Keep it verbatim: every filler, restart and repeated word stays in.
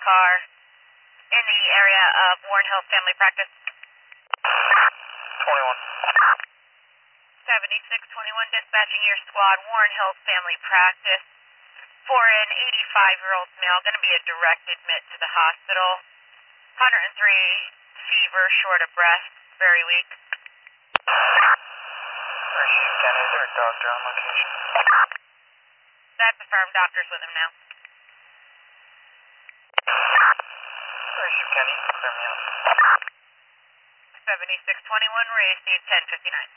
car in the area of Warren Hills Family Practice. twenty-one. seventy-six twenty-one, dispatching your squad, Warren Hills Family Practice. For an eighty-five-year-old male, going to be a direct admit to the hospital. one oh three, fever, short of breath, very weak. Chief County, is there a doctor on location? That's affirmed, doctor's with him now. Chief County, clear me out. seventy-six twenty-one, raise, need ten fifty-nine.